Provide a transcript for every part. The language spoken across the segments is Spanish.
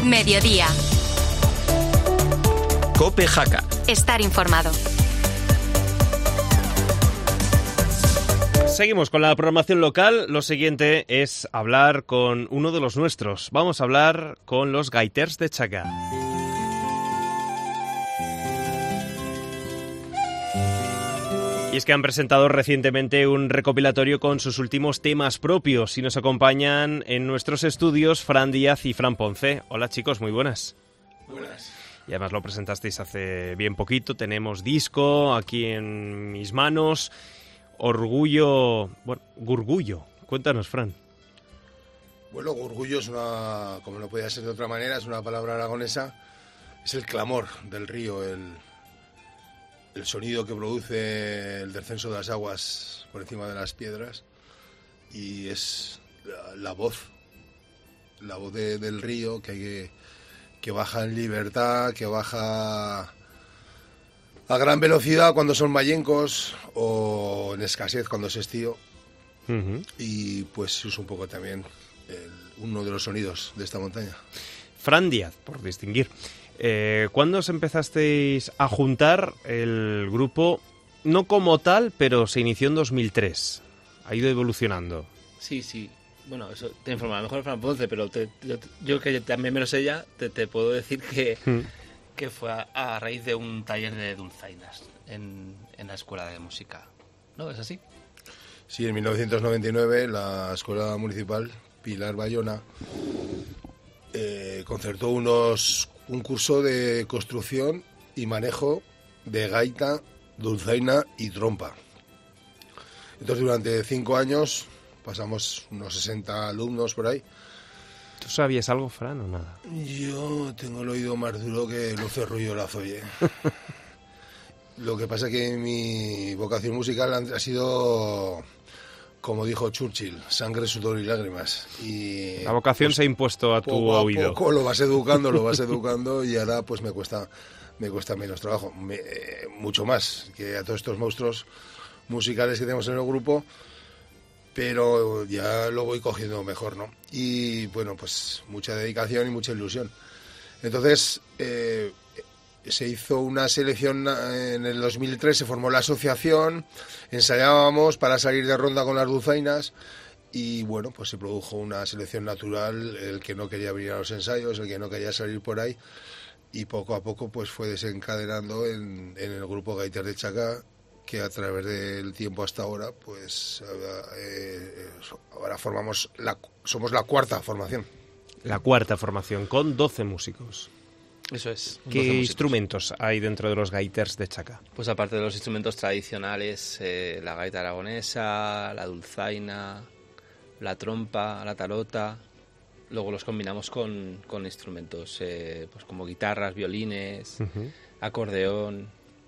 Mediodía. COPE Jaca. Estar informado. Seguimos con la programación local. Lo siguiente es hablar con uno de los nuestros. Vamos a hablar con los Gaiters de Jaca. Y es que han presentado recientemente un recopilatorio con sus últimos temas propios y nos acompañan en nuestros estudios Fran Díaz y Fran Ponce. Hola chicos, muy buenas. Buenas. Y además lo presentasteis hace bien poquito. Tenemos disco aquí en mis manos. Orgullo... Bueno, Gurgullo. Cuéntanos, Fran. Bueno, Gurgullo es una... Como no podía ser de otra manera, es una palabra aragonesa. Es el clamor del río, el sonido que produce el descenso de las aguas por encima de las piedras. Y es la voz del río que baja en libertad, que baja a gran velocidad cuando son mayencos o en escasez cuando es estío. Uh-huh. Y pues es un poco también uno de los sonidos de esta montaña. Fran Díaz, por distinguir. ¿Cuándo os empezasteis a juntar el grupo? No como tal, pero se inició en 2003. Ha ido evolucionando. Sí. Bueno, eso te informa mejor Fran Ponce, pero yo que también me lo sé ya, te puedo decir que fue a raíz de un taller de dulzainas en la escuela de música. ¿No? ¿Es así? Sí, en 1999 la escuela municipal Pilar Bayona concertó un curso de construcción y manejo de gaita, dulzaina y trompa. Entonces durante 5 años pasamos unos 60 alumnos por ahí. ¿Tú sabías algo, Fran, o nada? Yo tengo el oído más duro que Luce Rullo Lazoye. Lo que pasa es que mi vocación musical ha sido, como dijo Churchill, sangre, sudor y lágrimas. Y la vocación pues, se ha impuesto a tu oído. Poco lo vas educando y ahora pues me cuesta menos trabajo. Mucho más que a todos estos monstruos musicales que tenemos en el grupo, pero ya lo voy cogiendo mejor, ¿no? Y bueno, pues mucha dedicación y mucha ilusión. Entonces se hizo una selección en el 2003, se formó la asociación, ensayábamos para salir de ronda con las dulzainas y bueno, pues se produjo una selección natural, el que no quería venir a los ensayos, el que no quería salir por ahí, y poco a poco pues fue desencadenando en el grupo Gaiters de Jaca, que a través del tiempo hasta ahora, pues ahora somos la cuarta formación. La cuarta formación, con 12 músicos. Eso es. ¿Qué instrumentos hay dentro de los Gaiters de Jaca? Pues aparte de los instrumentos tradicionales, la gaita aragonesa, la dulzaina, la trompa, la tarota. Luego los combinamos con instrumentos pues como guitarras, violines, uh-huh, acordeón.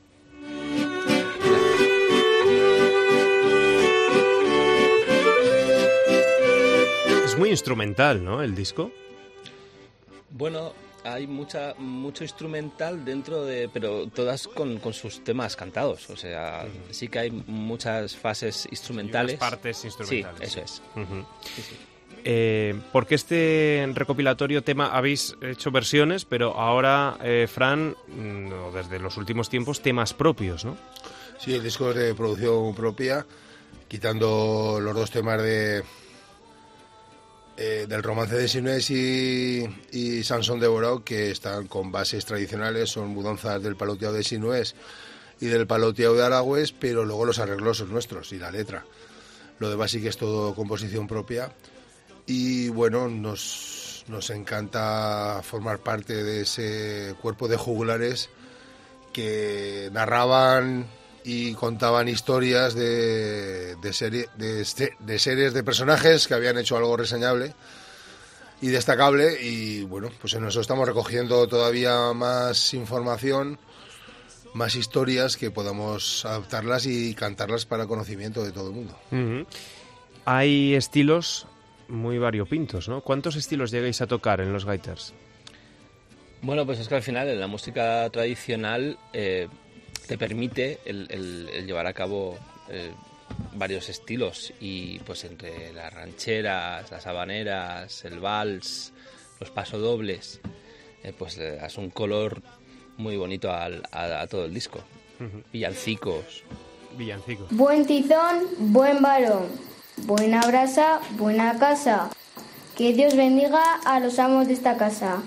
Es muy instrumental, ¿no?, el disco. Bueno, hay mucho instrumental dentro pero todas con sus temas cantados. O sea, sí que hay muchas fases instrumentales. Y unas partes instrumentales. Sí, eso es. Uh-huh. Sí. Porque este recopilatorio tema habéis hecho versiones, pero ahora, Fran, desde los últimos tiempos, temas propios, ¿no? Sí, el disco es de producción propia, quitando los 2 temas del romance de Sinués y Sansón devorado, que están con bases tradicionales, son mudanzas del paloteado de Sinués y del paloteado de Aragües, pero luego los arreglos son nuestros y la letra. Lo demás sí que es todo composición propia y bueno, nos encanta formar parte de ese cuerpo de juglares que narraban y contaban historias de series de personajes que habían hecho algo reseñable y destacable, y bueno, pues en eso estamos recogiendo todavía más información, más historias que podamos adaptarlas y cantarlas para conocimiento de todo el mundo. Uh-huh. Hay estilos muy variopintos, ¿no? ¿Cuántos estilos llegáis a tocar en los Gaiters? Bueno, pues es que al final en la música tradicional te permite el llevar a cabo varios estilos, y pues entre las rancheras, las habaneras, el vals, los pasodobles, pues le das un color muy bonito a todo el disco. Villancicos. Buen tizón, buen varón, buena brasa, buena casa. Que Dios bendiga a los amos de esta casa.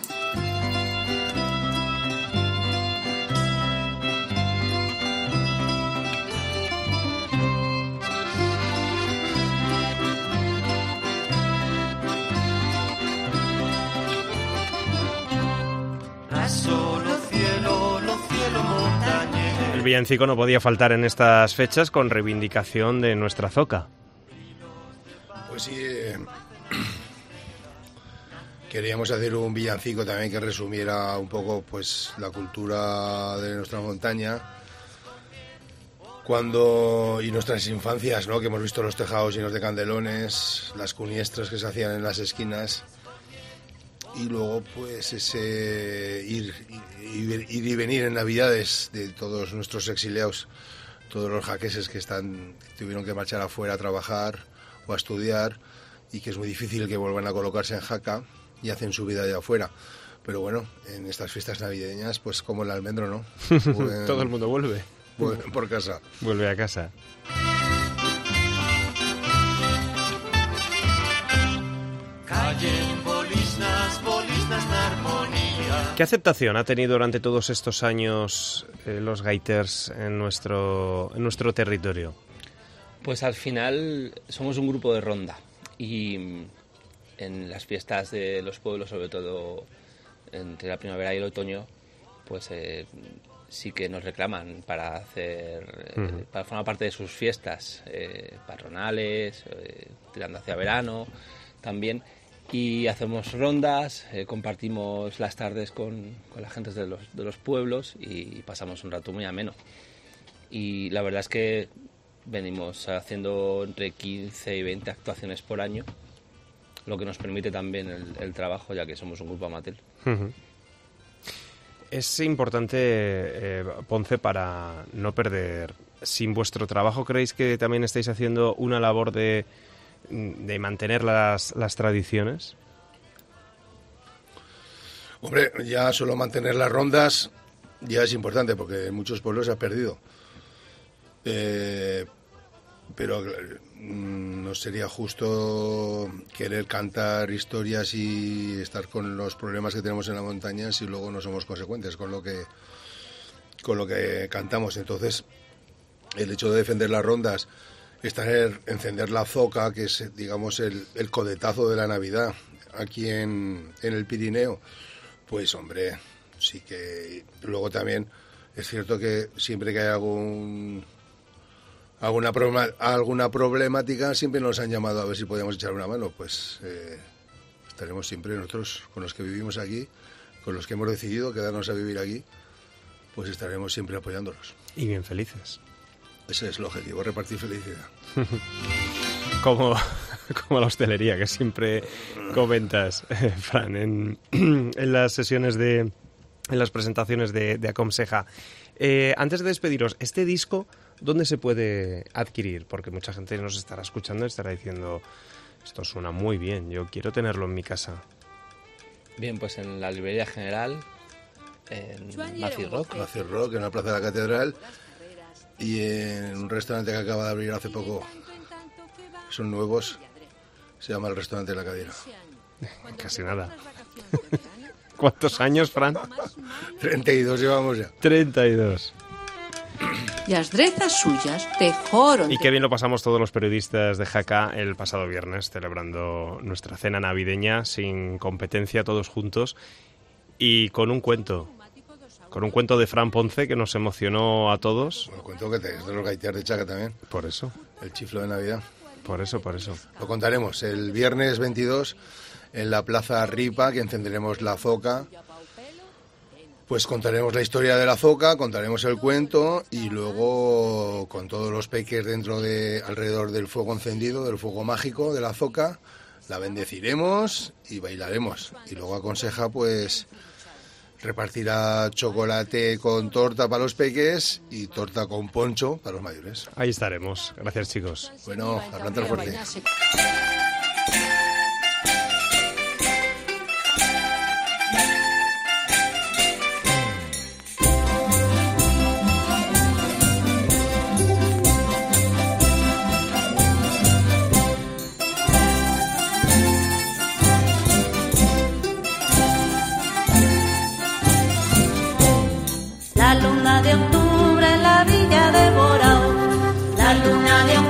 El villancico no podía faltar en estas fechas con reivindicación de nuestra zoca. Pues sí, queríamos hacer un villancico también que resumiera un poco pues la cultura de nuestra montaña y nuestras infancias, ¿no? Que hemos visto los tejados llenos de candelones, las cuniestras que se hacían en las esquinas y luego pues ese ir y venir en Navidades de todos nuestros exiliados, todos los jaqueses que tuvieron que marchar afuera a trabajar o a estudiar y que es muy difícil que vuelvan a colocarse en Jaca y hacen su vida de afuera. Pero bueno, en estas fiestas navideñas, pues como el almendro, ¿no? Todo el mundo vuelve. Por casa. Vuelve a casa. ¿Qué aceptación ha tenido durante todos estos años los gaiters en nuestro territorio? Pues al final somos un grupo de ronda y en las fiestas de los pueblos, sobre todo entre la primavera y el otoño, pues sí que nos reclaman para formar parte de sus fiestas patronales, tirando hacia verano también. Y hacemos rondas, compartimos las tardes con la gente de los pueblos y pasamos un rato muy ameno. Y la verdad es que venimos haciendo entre 15 y 20 actuaciones por año, lo que nos permite también el trabajo, ya que somos un grupo amateur. Es importante, Ponce, para no perder. Sin vuestro trabajo, ¿creéis que también estáis haciendo una labor de mantener las tradiciones? Hombre, ya solo mantener las rondas ya es importante porque en muchos pueblos se ha perdido. Pero no sería justo querer cantar historias y estar con los problemas que tenemos en la montaña si luego no somos consecuentes con lo que cantamos. Entonces, el hecho de defender las rondas, encender la zoca, que es, digamos, el codetazo de la Navidad aquí en el Pirineo, pues hombre, sí que luego también es cierto que siempre que hay alguna problemática siempre nos han llamado a ver si podíamos echar una mano. Pues estaremos siempre nosotros, con los que vivimos aquí, con los que hemos decidido quedarnos a vivir aquí, pues estaremos siempre apoyándolos. Y bien felices. Ese es el objetivo, repartir felicidad. Como la hostelería que siempre comentas, Fran, en las sesiones en las presentaciones de Aconseja. Antes de despediros, este disco, ¿dónde se puede adquirir? Porque mucha gente nos estará escuchando y estará diciendo, esto suena muy bien, yo quiero tenerlo en mi casa. Bien, pues en la librería general, en Macy Rock, en la Plaza de la Catedral, y en un restaurante que acaba de abrir hace poco, son nuevos, se llama el Restaurante de la Cadira. Casi nada. ¿Cuántos años, Fran? 32 llevamos ya. 32. Las drezas suyas tejoron. Y qué bien lo pasamos todos los periodistas de Jaca el pasado viernes, celebrando nuestra cena navideña sin competencia, todos juntos, y con un cuento de Fran Ponce que nos emocionó a todos. Bueno, cuento que es de los gaiteros de Chaca también. Por eso. El chiflo de Navidad. Por eso. Lo contaremos el viernes 22 en la Plaza Ripa, que encenderemos la zoca. Pues contaremos la historia de la zoca, contaremos el cuento y luego con todos los peques alrededor del fuego encendido, del fuego mágico de la zoca, la bendeciremos y bailaremos. Y luego Aconseja pues repartirá chocolate con torta para los peques y torta con poncho para los mayores. Ahí estaremos. Gracias, chicos. Bueno, a plantar fuerte. luna de octubre en la villa de Borao, la luna de